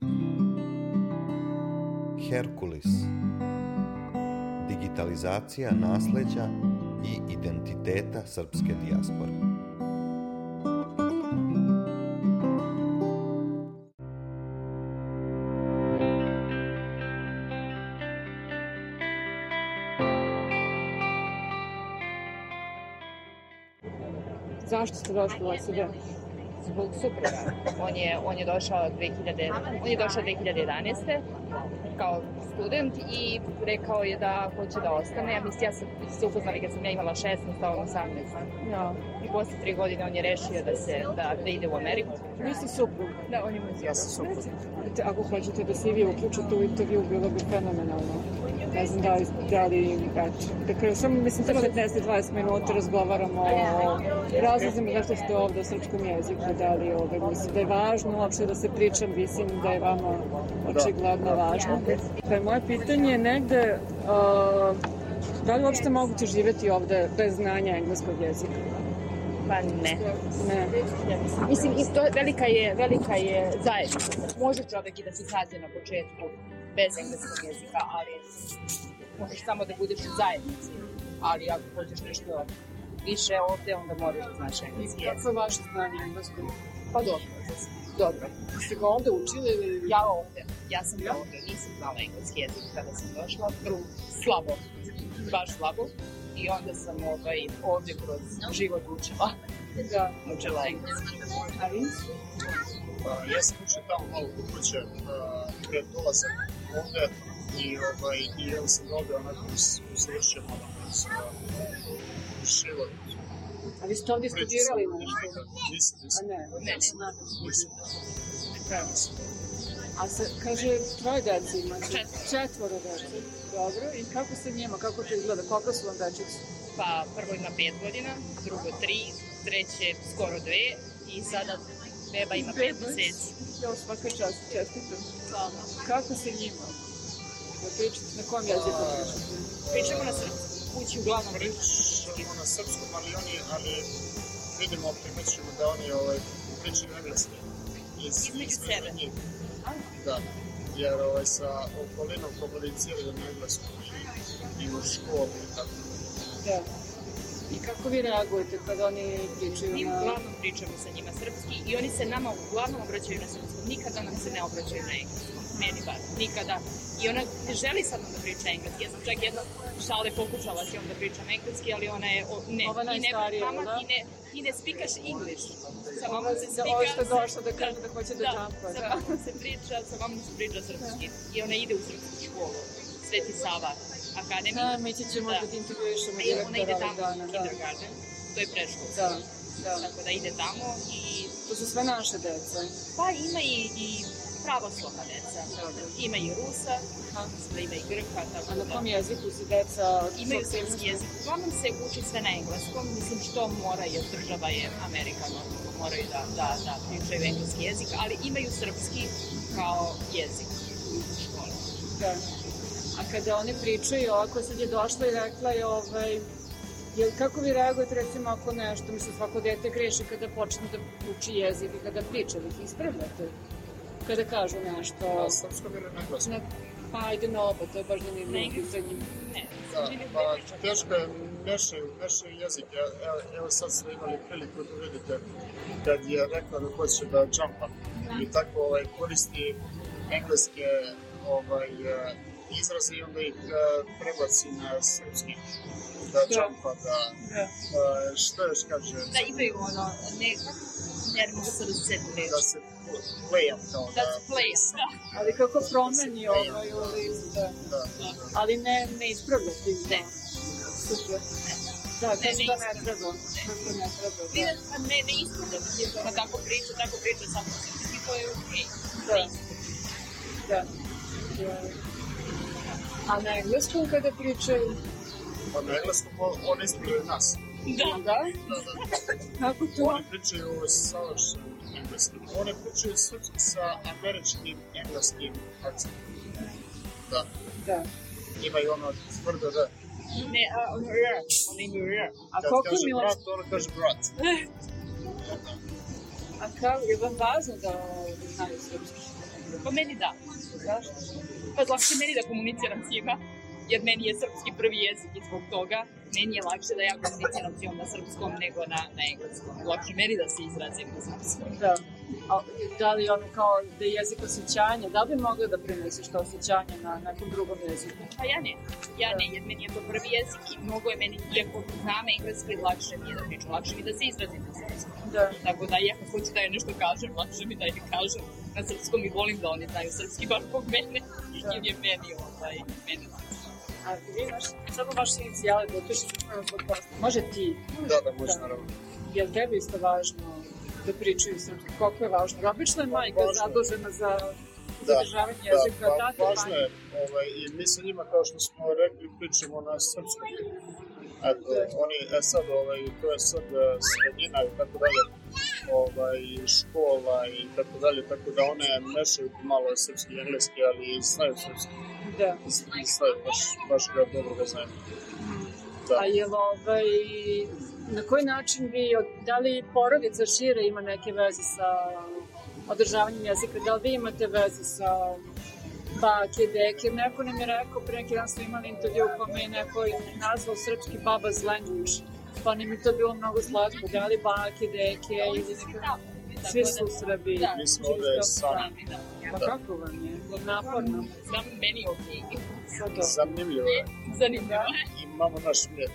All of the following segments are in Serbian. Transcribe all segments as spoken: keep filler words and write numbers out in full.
Herkulis. Digitalizacija nasleđa i identiteta srpske dijaspore. Zašto ste došli u O S D? Zbog supruga. On je, on je došao dve hiljade, on je došao dve hiljade jedanaeste kao student i rekao je da hoće da ostane. Ja mislim, ja sam se upoznali kad sam ja imala šesnaest, a on osamnaest. Ja. I posle tri godine on je rešio da se, da, da ide u Ameriku. Vi ste suprug? Da, on je moj suprug. Ja sam suprug. Ako hoćete da se i vi uključite u intervju, bilo bi fenomenalno. Ne znam da li, da li već. Dakle, samo, mislim, samo petnaest do dvadeset minuta razgovaramo o razlozima zašto ste ovde o srpskom jeziku, da li ovde, mislim da je važno uopšte da se pričam, mislim da je vama očigledno važno. Pa je moje pitanje negde, uh, da li uopšte moguće živeti ovde bez znanja engleskog jezika? Pa ne. Ne. Mislim, isto, velika je, velika je zajednica. Može čovek i da se sađe na početku bez engleskog jezika, ali možeš samo da budeš u zajednici. Ali ako hoćeš nešto više ovde, onda moraš da znaš engleski jezik. Kako je vaše znanje engleskog? Pa dobro. Dobro. Ste ga ovde učili ili? Ja ovde. Ja sam ja ovde. Nisam znala engleski jezik kada sam došla. Prvo, slabo. Baš slabo. I onda sam ovaj, ovde kroz život učila. Da. Učila engleski. A vi? Ja sam učio tamo malo kod kuće pred dolazak ovde i, ovaj, i ja sam ovde onako usvršio malo kroz život. A vi ste ovdje studirali nešto? Nisam, nisam. A ne? Ne, ne. Nisam. A se, kaže, tvoje deci imate? Četvoro. Četvoro deci. Dobro. I kako se njima, kako to izgleda? Koliko su vam dečice? Pa prvo ima pet godina, drugo tri, treće skoro dve i sada beba ima pet meseci. Ja, svaka čast, čestitam. Hvala. Kako se njima? Da pričate, na kom jeziku pričate? Pričamo na srpskom. Kući uglavnom Pričamo na srpskom, ali oni, ali vidimo, primećujemo da oni ovaj, pričaju engleski. Između sebe. Da, jer ovaj, sa okolinom komuniciraju na engleskom i, i u školi i tako. Da. I kako vi reagujete kada oni pričaju Mi na... uglavnom pričamo sa njima srpski i oni se nama uglavnom obraćaju na srpskom. Nikada nam se ne obraćaju na engleskom. Meni bar. Nikada. I ona ne želi sa mnom da priča engleski. Ja sam čak jedno šale pokušala s njom da pričam engleski, ali ona je... O, ne, Ova najstarija, mama, da? Ti ne, ti ne speakaš English. Sa Ova mamom se da, spika... ovo što došla da kaže da hoće da da džampa. Sa mamom se priča, sa mamom se priča srpski. I ona ide u srpsku školu. Sveti Sava Akademija. Da, mi ćemo da ti intervjuišemo direktora ona ide ovog tamo dana. u kindergarten. To je preškolsko. Da, da. Tako da ide tamo i... To su sve naše deca. Pa ima i, i pravoslavna deca. Ima i Rusa, da ima i Grka, tako A na da... kom jeziku su deca... Imaju srpski jezik. Uglavnom se uči sve na engleskom, mislim što mora, jer država je Amerika, normalno moraju da, da, da pričaju engleski jezik, ali imaju srpski kao jezik u školi. Da. A kada oni pričaju, ovako sad je došla i rekla je, ovaj, jel, kako vi reagujete recimo ako nešto, mislim svako dete greši kada počne da uči jezik i kada priča, vi ih ispravljate? Kada kažu nešto... Na srpskom ili na engleskom? Pa ajde na oba, to je baš zanimljivo pitanje. Ne, da, pa teško je mešaju jezik. Evo, evo sad smo imali priliku da vidite kad je rekla da hoće da jumpa i tako ovaj, koristi engleske ovaj, izraze i onda ih prebaci na srpski. Da jumpa, da... da. Što još kaže? Da imaju ono, ne... Ja ne mogu sad da se setim reći. Da se play-up kao da... Da se play-up, da. Ali kako promeni ovaj u listu. Da. Ali ne, ne ispravljati. Ne. Super. Da, ne, to ne što ne treba. To ne treba, da. Ne, ne, ne ispravljati. Ona tako priča, tako priča samo srpski, to je okej. Da. Da. A na engleskom kada pričaju? Pa na engleskom on ispravljaju nas. Da. Da? Da, da. Kako to? Oni pričaju savršenim engleskim. Oni pričaju srpski sa američkim engleskim akcentom. Da. Da. Imaju ono tvrdo R. Ne, a ono R. Ono imaju R. A Kad koliko kaže mi brat, ono kaže brat. A kao, je vam važno da znaju srpski? Pa meni da. Zašto? Pa lakše meni da komuniciram s njima, jer meni je srpski prvi jezik i zbog toga meni je lakše da ja komuniciram s njom na srpskom nego na, na engleskom. Lakše meni da se izrazim na srpskom. Da. A da li ono kao da je jezik osjećanja, da bi mogla da prenesiš to osjećanje na nekom drugom jeziku? Pa ja ne. Ja ne, jer meni je to prvi jezik i mnogo je meni, iako znam engleski, lakše mi je da pričam, lakše mi da se izrazim na srpskom. Da. Tako da, iako hoću da je nešto kažem, lakše mi da je kažem na srpskom i volim da oni znaju srpski baš zbog mene, jer je meni ovaj, meni. A ti imaš samo vaše inicijale da upišeš na podcast? Može ti? Da, da, može, naravno. Je li tebi isto važno da pričaju srpski? Koliko je važno? Obično je majka zadužena za zadržavanje jezika. Da, va, važno je. Ovaj, I mi sa njima, kao što smo rekli, pričamo na srpskom. Eto, oni, e sad, ovaj, to je sad sredina i tako dalje, ovaj, škola i tako dalje, tako da one mešaju malo srpski i engleski, ali znaju srpski. Da. I znaju, baš, baš ga dobro ga znaju. Da. A je li ovaj, na koji način vi, da li porodica šire ima neke veze sa održavanjem jezika, da li vi imate veze sa bake, deke, neko nam je rekao, pre neki dan smo imali intervju u kome je neko nazvao srpski baba's language, pa nam je to bilo mnogo slatko, da li bake, deke, ili neka, svi su u Srbiji. Da, mi smo ovde sami. Pa kako vam je? Naporno. Znam, meni je okej. Zanimljivo je. Zanimljivo. Imamo naš mir.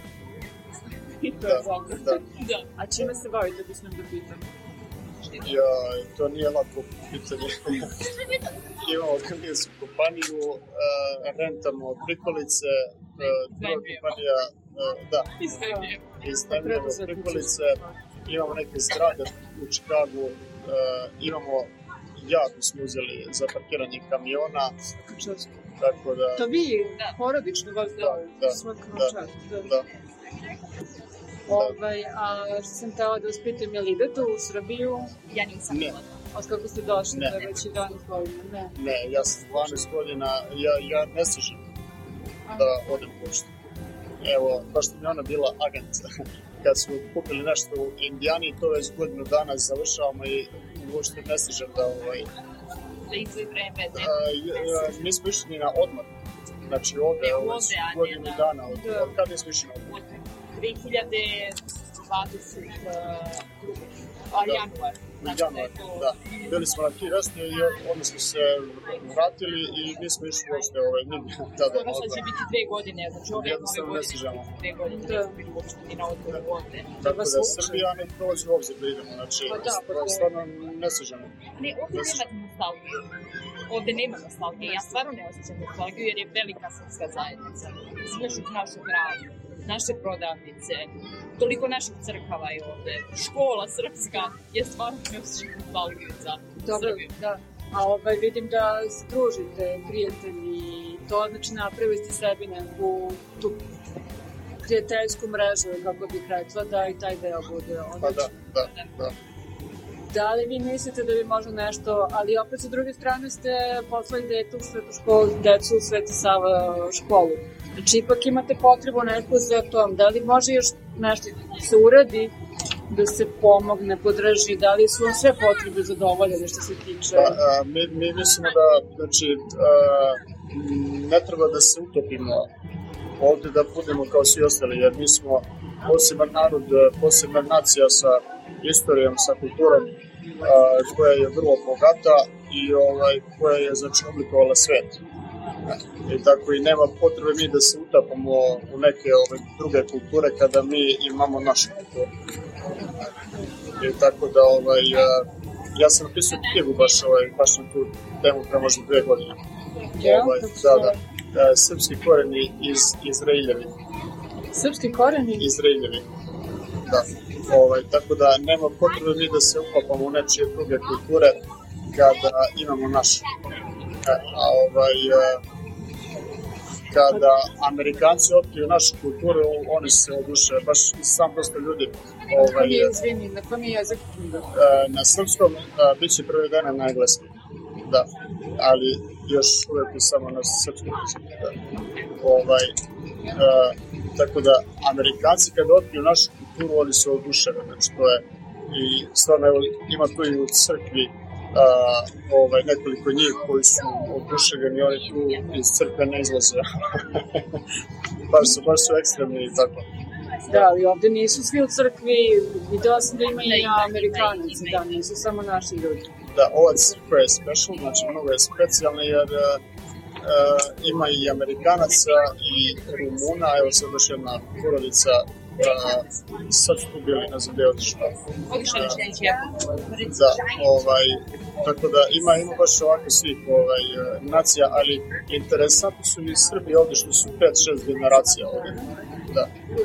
To je dobro. Da. Da. A čime se bavite, da smo da pitam? Ja, to nije lako pitanje. Imamo kamijensku kompaniju, uh, rentamo prikolice, uh, druga kompanija, uh, da, iznajmljamo prikolice, imamo neke zgrade u Čikagu, uh, imamo jaku smo uzeli za parkiranje kamiona, tako da... To vi, da. Porodično vas da, da, da, da, da. Ovaj, a što sam tela da vas pitam, je li idete u Srbiju? Ja nisam. Ne. Od kako ste došli, ne. da već i dvanaest godina? Ne. Ne, ja sam dvanaest godina, ja, ja ne stižem da odem pošto. Evo, baš mi je ona bila agent. Kad smo kupili nešto u Indijani, to već godinu dana završavamo i uopšte ne stižem da... Ovaj, da izve vreme, ne? A, nismo išli na odmor. Znači ovde, ne, ovde ovde, godinu da. dana. Od, da. od kada nismo išli na odmor? dve hiljade dvadeset druge. A januar. Znači, januar, da. Bili smo na Kirestu i onda smo se vratili i nismo išli uopšte ovaj, nigdje tada. Skoro sad će biti dve godine, znači ove jednostavno ne stižemo. Dve godine da smo bili uopšte ni na odboru ovde. Tako da Srbija ne prolazi u obzir da idemo, znači stvarno ne stižemo. Ne, ovde nema nostalgiju. Ovde nema nostalgije. Ja stvarno ne osjećam nostalgiju jer je velika srpska zajednica. Sviš u našu gradu, naše prodavnice, toliko naših crkava je ovde, škola srpska, je stvarno ne osjećam nostalgiju za Srbiju. Da. A ovaj, vidim da se družite, prijatelji, to znači napravili ste sebi neku tu prijateljsku mrežu, kako bih rekla, da i taj deo bude odlično. Pa da, da, da. Da li vi mislite da bi možda nešto, ali opet sa druge strane ste poslali dete u Svetu školu, decu u Sveti Sava školu. Znači ipak imate potrebu neku za tom. Da li može još nešto se uradi da se pomogne, podrži, da li su vam sve potrebe zadovoljene što se tiče? Pa, a, mi, mi mislimo da, znači, a, ne treba da se utopimo ovde da budemo kao svi ostali, jer mi smo poseban narod, posebna nacija sa istorijom, sa kulturom a, koja je vrlo bogata i ovaj, koja je znači oblikovala svet. I tako i nema potrebe mi da se utapamo u neke ove druge kulture kada mi imamo našu kulturu. I tako da ovaj, ja sam napisao knjigu baš, ovaj, baš na tu temu pre možda dve godine. Ja, ovaj, da, da, srpski koreni iz Izraeljevi. Srpski koreni? Izraeljevi, da. Ovaj, tako da nema potrebe mi da se upapamo u nečije druge kulture kada imamo našu. A ovaj, kada Amerikanci otkriju našu kulturu, oni se oduše, baš sam dosta ljudi. Ovaj, na kom je, izvini, na kom je jezik? Na srpskom bit će prevedena na engleski, da, ali još uvek je samo na srpskom jeziku. Da. Ovaj, a, tako da, Amerikanci kada otkriju našu kulturu, oni se oduševe, znači to je, i stvarno evo, ima tu i u crkvi a, ovaj, nekoliko njih koji su oduševljeni, oni tu iz crkve ne izlaze. baš, su, baš su ekstremni i tako. Da, ali ovde nisu svi u crkvi, videla sam da ima i Amerikanaca, da, nisu samo naši ljudi. Da, ova crkva je special, znači mnogo je specijalna jer uh, uh, ima i Amerikanaca i Rumuna, evo sad još jedna porodica, uh, sad su tu bili, ne znam gde je otišla. Otišla je neki Da, ovaj, tako da ima, ima baš ovako svih ovaj, nacija, ali interesantni su i Srbi ovde što su pet šest generacija ovde. Da.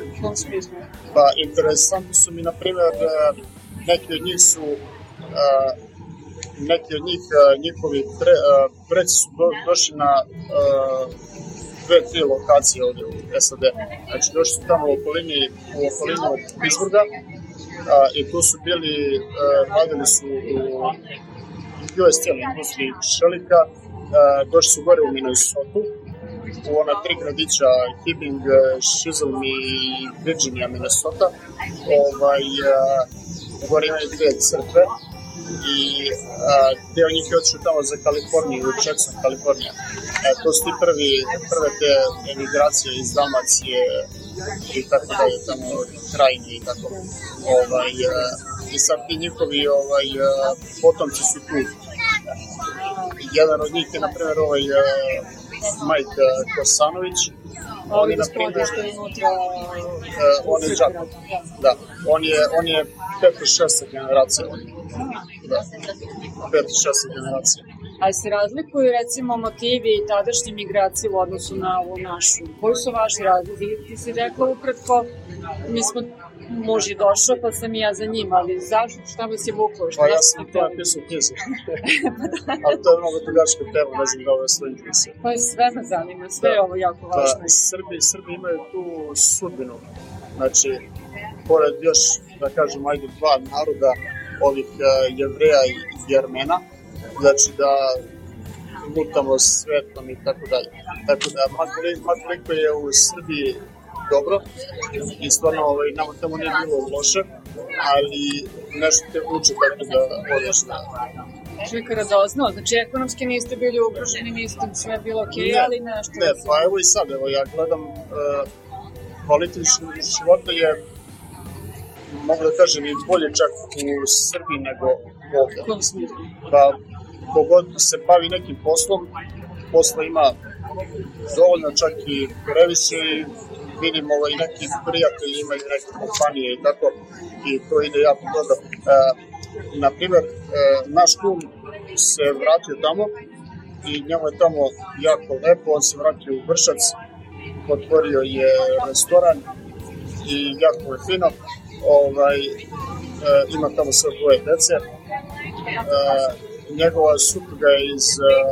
Pa interesantni su mi, na primjer, neki od njih su uh, neki od njih, njihovi pre, preci su do, došli na uh, dve, tri lokacije ovde u S A D. Znači, došli su tamo u okolini, u okolini Pittsburgha uh, i tu su bili, uh, radili su u U S Steel industriji šelika, uh, došli su gore u Minnesota, u ona tri gradića, Hibbing, Chisholm i Virginia, Minnesota. Ovaj, uh, gore imaju dve crkve i uh, deo njih je otišao tamo za Kaliforniju, u Jackson, Kalifornija. E, to su ti prvi, prve te emigracije iz Dalmacije i tako dalje, tamo Krajine i tako. Ovaj, uh, I sad ti njihovi ovaj, uh, potomci su tu. Jedan od njih je, na primjer, ovaj uh, Mike uh, Kosanović. On je, na primjer, uh, on je Đakov. Da, on je, on je peta, šesta generacija. Da, peta, šesta generacija. Ali se razlikuju, recimo, motivi i tadašnje migracije u odnosu na ovu našu. Koji su vaši razlike? Ti si rekla ukratko, mi smo, muž je došao, pa sam i ja za njim, ali zašto? Šta vas je vuklo? Pa ja sam to napisao u knjizi. Ali to je mnogo dugačka tema, ne znam da ovo je sve interesuje. Pa sve me zanima, sve je ovo jako važno. Da, Srbi, Srbi imaju tu sudbinu. Znači, pored još, da kažem, ajde dva naroda, ovih uh, Jevreja i Jermena, znači da lutamo svetom i tako dalje. Tako da, makoliko je u Srbiji dobro i stvarno ovaj, nama tamo nije bilo loše, ali nešto te uče tako da odeš na... Čovjek je radoznao, znači ekonomski niste bili ugroženi, niste sve bilo okej, okay, ali nešto... Ne, pa evo i sad, evo ja gledam, uh, kvalitet života je, mogu da kažem, i bolje čak u Srbiji nego ovdje. U kom smislu? Pa, kogod se bavi nekim poslom, posla ima dovoljno, čak i previše, i vidim ovaj, neki prijatelji imaju neke kompanije i tako, i to ide jako dobro. E, Naprimer, e, naš kum se vratio tamo i njemu je tamo jako lepo, on se vratio u Vršac, otvorio je restoran i jako je fino, ovaj, e, ima tamo sve dvoje dece. E, njegova supruga je iz,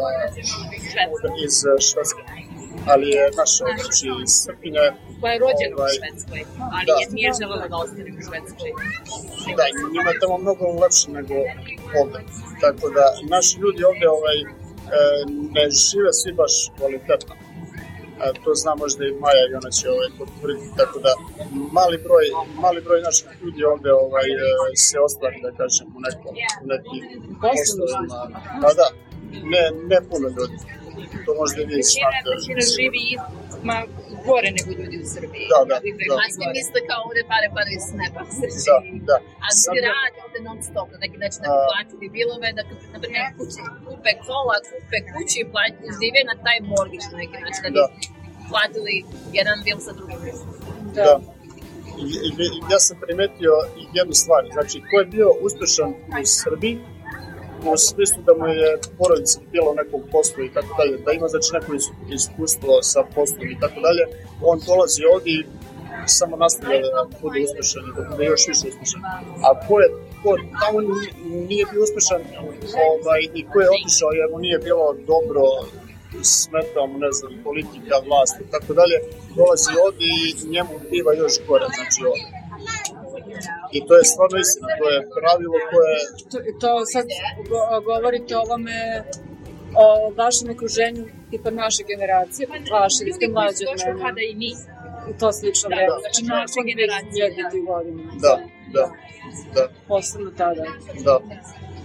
iz Švedske, ali je naša, znači iz Srpinja. Koja je rođena ovaj, u Švedskoj, ali da. je nije želela da ostane u Švedskoj. Da, njima je tamo mnogo lepše nego ovde. Tako da, naši ljudi ovde ovaj, ne žive svi baš kvalitetno. To zna možda i Maja i ona će ovaj, potvrditi, tako da mali broj, mali broj naših ljudi ovde ovaj, se ostvari, da kažem, u nekom, u nekim poslovima. Pa da, ne, ne puno ljudi. To možda i vi znate. Većina živi ma gore nego ljudi u Srbiji. Da, da, da. A svi misle kao ovde pare padaju s neba. Da, da. A svi rade ovde non stop, na neki način da bi platili bilove, da na primjer kupe kola, kupe kuće i žive na taj mortgage na neki način, da bi platili jedan bil sa drugim bilom. Da. da. I, i, ja sam primetio jednu stvar, znači ko je bio uspešan u Srbiji, u smislu da mu je porodica bila u nekom poslu i tako dalje, da ima znači neko iskustvo sa poslom i tako dalje, on dolazi ovdje i samo nastavlja da bude uspešan i da bude još više uspešan. A ko je ko tamo nije bio uspešan ovaj, i ko je otišao jer mu nije bilo dobro, smeta mu, ne znam, politika, vlast i tako dalje, dolazi ovdje i njemu biva još gore, znači ovdje. I to je stvarno istina, to je pravilo koje... To, to sad govorite o ovome, o vašem okruženju, tipa naše generacije, vaše, vi ste mlađe od mene. Kada i mi. I to slično da, vreme, da, znači nakon dvije hiljadite godine. Da, da, da. Posebno tada. Da.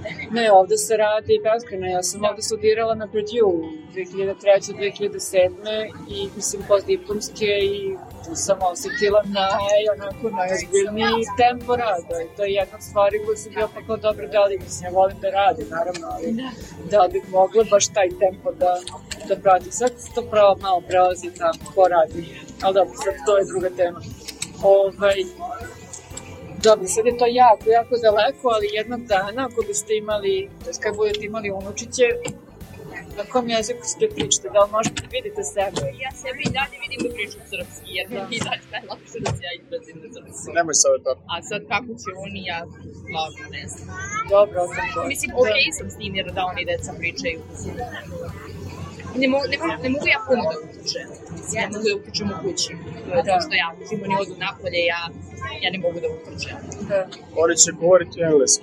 Ne, ovde se radi beskrajno. Ja sam ovde studirala na Purdue dve hiljade treće do dve hiljade sedme i mislim postdiplomske i tu sam osetila naj, onako najozbiljniji tempo rada. I to je jedna od stvari koju sam bila pa kao dobro da li, mislim, ja volim da radim, naravno, ali da bih mogla baš taj tempo da, da pratim. Sad to pravo malo prelazi tamo ko radi, ali dobro, sad to je druga tema. Ovaj, dobro, sad je to jako, jako daleko, ali jednog dana, ako biste imali, to je kad budete imali unučiće, na kom jeziku ćete pričati, da li možete vidite sebe? Ja sebe i dalje vidim da pričam srpski, jer da. I dalje taj lakše da se ja izrazim na srpski. Nemoj se ove to. A sad kako će oni, ja stvarno ne znam. Dobro, sam to. Mislim, okej okay sam s njim jer da oni deca pričaju. Ne mogu, ne, ne mogu ja puno da uključem. Mislim, ne mogu da uključem u kući. To je to što ja uzim, oni odu napolje, ja, ja ne mogu da uključem. Da. Oni će govoriti engleski.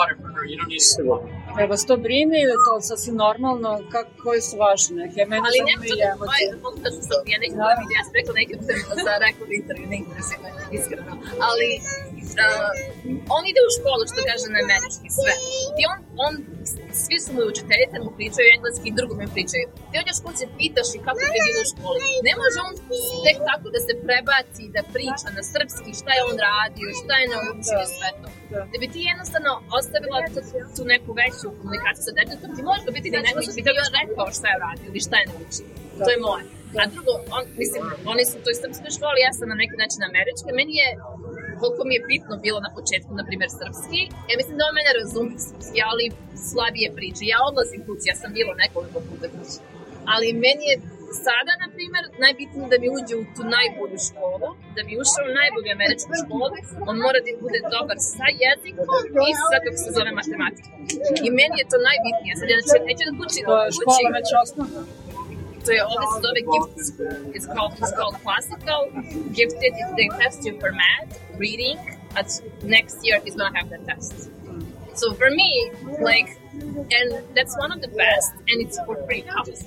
E, vas to brine ili je to sasvim normalno? Kako, koje su vaše neke? Mene ali zanima i emocije. Ali mogu da što sam, ja neću da vidim, ja sam rekla neke da rekla da intervju, ne interesuje me, iskreno. Ali uh, on ide u školu, što kaže na američki, sve. I on, on, svi su mu učiteljice, mu pričaju engleski i drugo mu pričaju. Ti odješ kod se pitaš i kako je bilo u školi. Ne može on tek tako da se prebaci, da priča na srpski, šta je on radio, šta je naučio i sve to. Da bi ti jednostavno ostavila tu, tu neku veću komunikaciju sa detetom, ti možeš dobiti da nego bi tebi rekao šta je radio ili šta je naučio. To je moje. A drugo, on, mislim, oni su u toj srpskoj školi, ja sam na neki način američka. Meni je, koliko mi je bitno bilo na početku, na primjer, srpski, ja mislim da on mene razumije srpski, ali slabije priče. Ja odlazim kući, ja sam bila nekoliko puta kući. Ali meni je sada, na primjer, najbitnije da mi uđe u tu najbolju školu, da bi ušao u najbolju američku školu, on mora da bude dobar sa jezikom i sa, kako se zove, matematikom. I meni je to najbitnije. Sad, ja neću da kući to je škola već osnovna. To je, ovdje se zove gift school. It's called, it's called classical. Gifted, they test you for math, reading, but next year he's gonna have that test. So for me, like, and that's one of the best, and it's for free.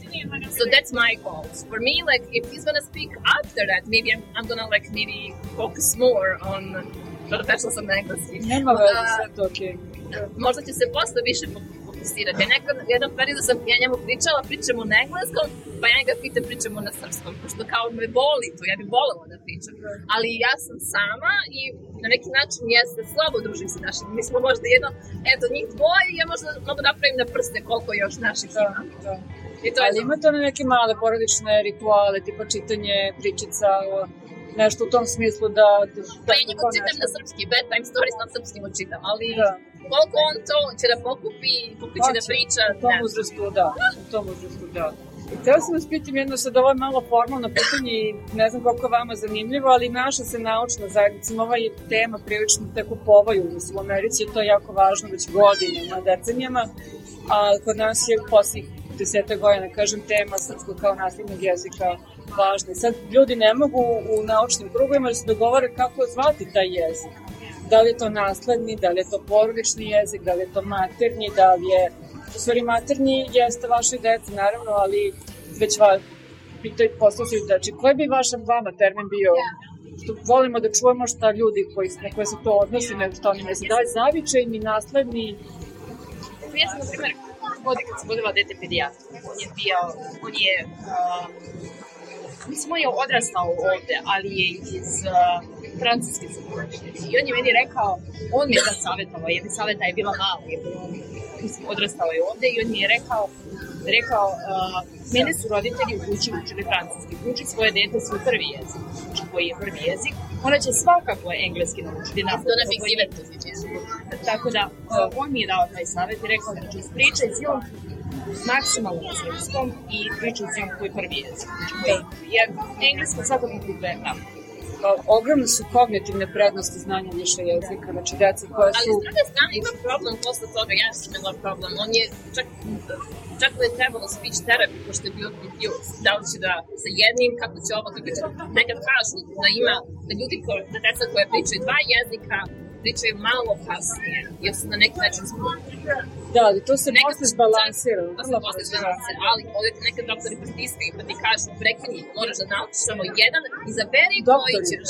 So that's my goals. For me, like, if he's gonna speak after that, maybe I'm, I'm gonna, like, maybe focus more on, prešla sam na engleski. Nema veze, sve to okej. Možda će se posle više fokusirati. Nekad, jednom periodu sam ja njemu pričala, pričamo na engleskom, pa ja njega pitam, pričamo na srpskom, pošto kao me boli to, ja bih volela da pričam. Ali ja sam sama i na neki način ja se slabo družim sa našim. Mi smo možda jedno, eto, njih dvoje i ja možda mogu napravim na prste koliko još naših da, ima. Da. I to ali ima to na neke male porodične rituale, tipa čitanje pričica, nešto u tom smislu da... da pa ja njemu čitam na srpski, bedtime stories na srpskim čitam, ali da. Koliko on to će da pokupi, koliko će da priča... U tom uzrastu, da. U tom uzrastu, da. I htela sam vas pitam jedno, sad ovo je malo formalno pitanje i ne znam koliko je vama zanimljivo, ali naša se naučna zajednica, ova je tema prilično tako povaju, mislim, u Americi je to jako važno već godinama, decenijama, a kod nas je u posljednjih deseta godina, kažem, tema srpskog kao naslednog jezika važna. I sad ljudi ne mogu u naučnim krugovima da se dogovore kako zvati taj jezik. Da li je to nasledni, da li je to porodični jezik, da li je to maternji, da li je... U stvari, maternji jeste vašoj deci, naravno, ali već vas pitaju posljedaju deči. Koji bi vaš vama termin bio? Što volimo da čujemo šta ljudi koji, na koje se to odnosi, nego što oni misle. Da li zavičajni, nasledni? Ja sam, na primjer, vodi kad sam vodila dete pedijatra. On je bio, on je... Uh, mislim, on je odrastao ovde, ali je iz... Uh, francuske započne. I on je meni rekao, on mi je da savjetovao, jer mi savjeta je bila mala, jer on odrastao je ovde i on mi je rekao, rekao, uh, mene su roditelji u kući učili francuski, uči svoje dete svoj prvi jezik, znači koji je prvi jezik, ona će svakako engleski naučiti na to na fiktiventu. Tako da, uh, on mi je dao taj savjet i rekao, znači, ispričaj s njom maksimalno na srpskom i pričaj s njom koji prvi jezik. Jer englesko svakako bude tamo. Ogromne su kognitivne prednosti znanja više jezika, znači deca koja su... Ali s druge strane ima problem posle toga, ja sam imala problem, on je čak, čak da je trebalo speech therapy, pošto je bio confused, da li će da sa jednim, kako će ovo, kako će... Nekad kažu da ima, da ljudi, da deca koje pričaju dva jezika, pričaju malo kasnije, jer su na neki način zbunjeni. Da, ali to se posle zbalansira. To se posle zbalansira, ali ovdje ti nekad doktori pritiskaju pa ti kažu prekini, moraš da naučiš samo jedan, izaberi koji ćeš.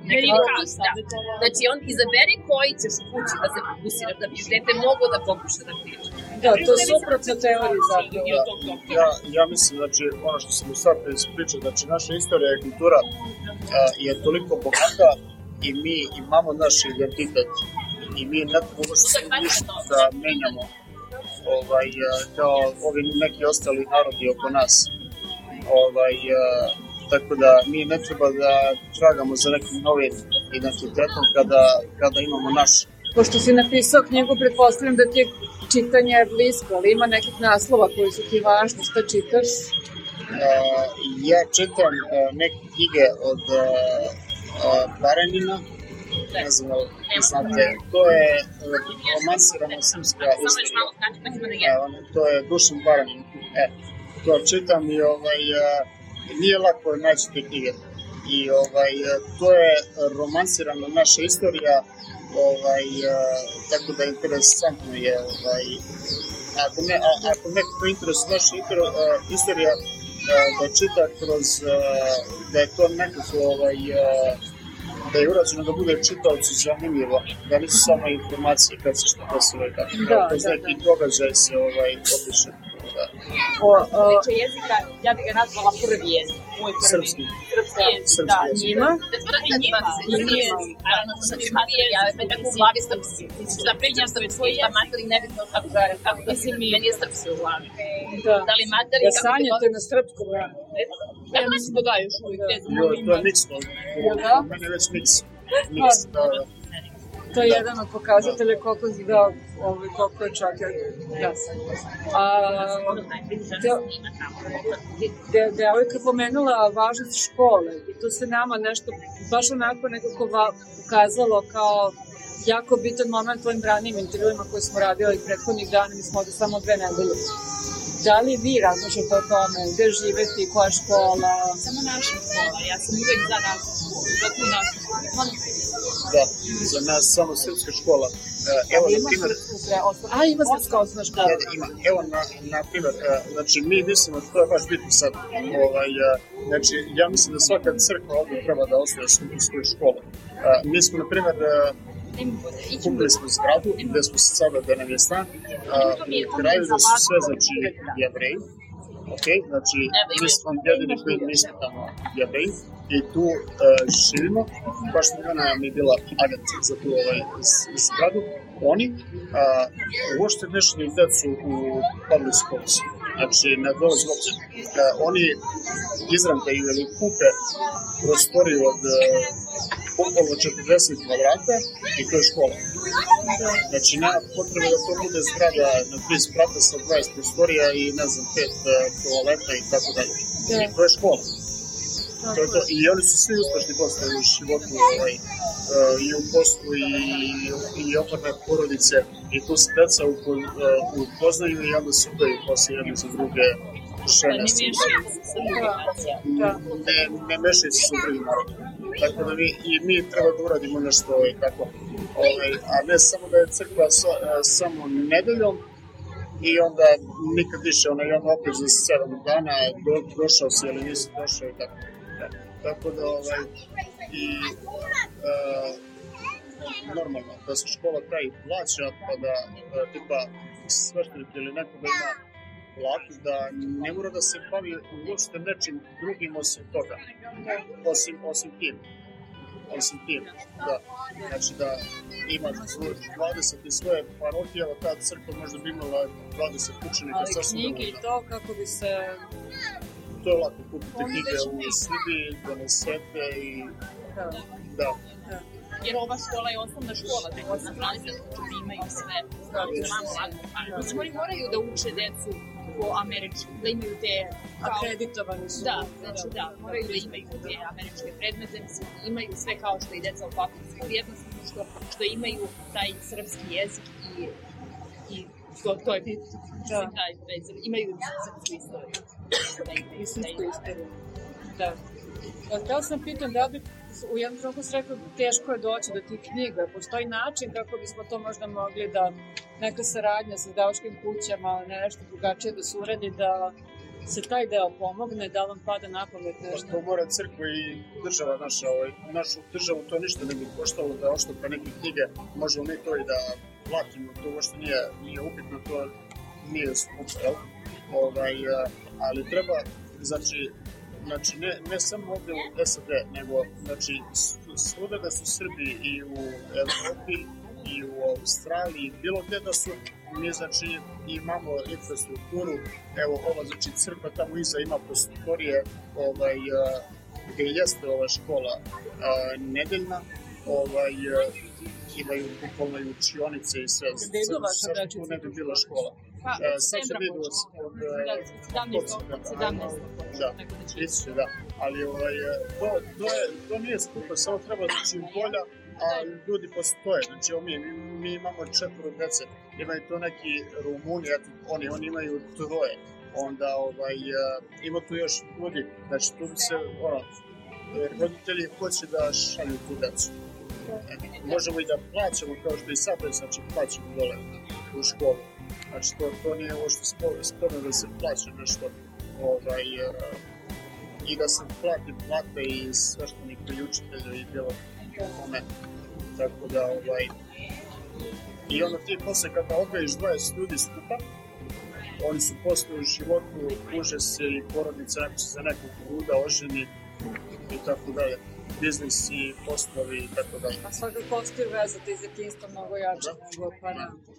Verifikaciju, da. Znači, on izaberi koji ćeš kući da se fokusiraš, da bi dete moglo da pokuša da priča. Da, to je suprotno teoriji zapravo. Ja, ja mislim, znači, ono što sam u sad ispričao, znači, naša istorija i kultura a, je toliko bogata i mi imamo naš identitet i mi ne možemo ništa da menjamo ovaj, kao ovi neki ostali narodi oko nas. Ovaj, tako da mi ne treba da tragamo za nekim novim identitetom kada, kada imamo naš. Pošto si napisao knjigu, pretpostavljam da ti je čitanje blisko, ali ima nekih naslova koji su ti važni, šta čitaš? Uh, ja čitam uh, neke knjige od uh, uh, Baranina, ne znam da li znate, to je uh, romansirana srpska istorija. Uh, to je Dušan Baranin. E, to čitam i ovaj, uh, nije lako naći te knjige. I ovaj, to je romansirana naša istorija, ovaj, uh, tako da interesantno je. Ovaj, ako, ne, a, ako neko interesuje naša uh, istorija, da čita kroz, da je to nekako ovaj, da je urađeno da bude čitaocu zanimljivo, da nisu samo informacije kad se što desilo i tako. Da, kroz da, neki da. Događaj se ovaj, opiše. Da. O, o, Neče jezika, ja bih ga nazvala prvi jezik. Moj prvi. Srpski. Srpski jezik, da. Njima? I njima. I njima. Naravno, sam je materija, ja me tako u glavi srpski. Da pričam srpski, da materi nebitno kako ga, kako da si mi, meni je srpski u glavi. Da. Da li materi... Da sanjate na srpskom, ja. Ja mislim da da, još uvijek. Jo, to je miksno. Da? Mene je već miks. Miks, da, da. To je jedan od pokazatelja koliko, da, ovaj, koliko je čak jasan. A, de, devojka pomenula važnost škole i to se nama nešto baš onako nekako ukazalo kao jako bitan moment u ovim ranijim intervjuima koje smo radili prethodnih dana, mi smo ovde samo dve nedelje. Da li vi razmišljate o tome, gde živeti, koja škola? Samo naša škola, ja sam uvek za našu školu, za tu našu školu. Da, za nas samo srpska škola. Evo, na primjer... A, ima srpska osnovna škola. Ima, evo, na, na primjer, znači, mi mislimo, to je baš bitno sad, ovaj, znači, ja mislim da svaka crkva ovdje treba da ostaje svoju školu. Mi smo, na primjer, kupili smo zgradu gde smo se sada da nam je stan, u kraju da su sve, znači, jevreji, ok, znači, mi smo jedini koji nismo tamo jevreji i tu uh, živimo, baš na nam je bila agencija za tu ovaj, zgradu, oni uh, uopšte ne šalju decu u public schools, znači ne dolaze uopće, uh, oni izrankaju ili kupe prostoriju od uh, okolo četrdeset kvadrata i to je škola. Znači, nema potrebe da to bude zgrada na tri sprata sa dvadeset prostorija i, ne znam, pet uh, toaleta i tako dalje. I to je škola. To je to. I oni su svi uspešni postali u životu, ovaj, uh, i u poslu, i, i opadne porodice, i tu se deca upo, uh, upoznaju i onda se udaju posle jedne za druge žene. Ne, ne mešaju se sa drugim narodom. Tako da mi, i mi treba da uradimo nešto ovaj, tako, ovaj, a ne samo da je crkva so, samo nedeljom i onda nikad više, ona, i onda opet za sedam dana do, došao si ili nisi došao i tako. Ja. Tako da, ovaj, i uh, normalno, da se škola taj plaća, pa da, uh, tipa, sveštenik ili neko da ima platu, da ne mora da se bavi uopšte nečim drugim osim toga, osim, osim tim. Osim tim, da. Znači da ima dvadeset i svoje parohije, ali ta crkva možda bi imala dvadeset učenika. Ali knjige i to kako bi se... To je lako kupiti knjige u Srbiji, donesete i... Da. Da. Da. Jer ova škola je osnovna škola, tako da nacionalizam učeni imaju sve. Znači, oni moraju da uče decu po američki, da imaju te... Kao... Akreditovani su. Da, znači da, moraju da imaju te američke predmete, imaju sve kao što i deca u public school, jednostavno što, što imaju taj srpski jezik i, i to, to je da. Taj, imaju srpsku istoriju. I srpsku istoriju, da. Htela sam pitan da bi u jednom trenutku se rekao teško je doći do tih knjiga. Postoji način kako bismo to možda mogli da neka saradnja sa izdavačkim kućama, nešto drugačije da se uredi, da se taj deo pomogne, da vam pada na pamet nešto? To mora crkva i država naša, ovaj, našu državu to ništa ne bi koštalo da oštopa neke knjige, možemo mi to i da platimo, to uopšte nije, nije upitno, to nije skupo, jel? Ovaj, ali treba, znači, znači ne, ne samo ovde u S A D, nego znači, svuda da su Srbi i u Evropi, i u Australiji, bilo gde da su, mi znači imamo infrastrukturu, evo ova znači crkva tamo iza ima prostorije, ovaj, gde jeste ova škola a, nedeljna, ovaj, imaju bukvalno i učionice i sve, sve što ne bi bila škola. Pa, uh, sad se vidi od sedamnaestog Da, ići da, ali ovaj, to, to, je, to nije skupo, samo treba znači volja, a ljudi postoje, znači mi, mi, mi imamo četvoro dece, imaju to neki Rumuni, oni, oni imaju troje, onda ovaj, ima tu još ljudi, znači tu se, ono, roditelji hoće da šalju tu decu. Možemo i da plaćamo, kao što i sad, znači plaćamo dole u školu. Znači, to, to nije ovo što sporno da se plaća nešto ovaj, i da se plati plate i sveštenika i učitelja i bilo kome. Tako da, ovaj, i onda ti posle kada odvojiš dvadeset ljudi skupa, oni su posle u životu, kuže se i porodice, neko se za nekog ruda, oženi i tako dalje. Biznis i poslovi i tako dalje. A svakako ostaje veza te iz djetinjstva mnogo jače nego, pa da.